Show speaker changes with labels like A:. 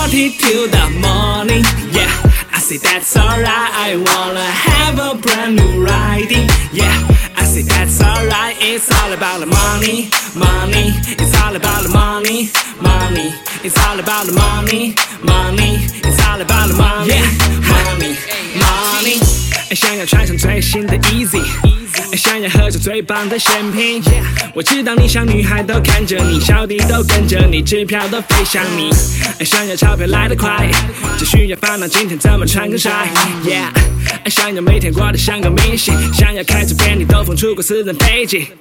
A: party till the morning. Yeah, I say that's alright. I wanna have a brand new riding. Yeah, I say that's alright. It's all about the money, money. It's all about the money, money. It's all about the money, money. It's all about the money, money, money. 想要穿上最新的 Easy， 想要喝着最棒的鲜品。我知道你像女孩都看着你，小弟都跟着你，支票都飞向你。想要钞票来得快，只需要烦恼今天怎么穿更帅。Yeah， 想要每天过得像个明星，想要开着便利兜风出国私人飞机。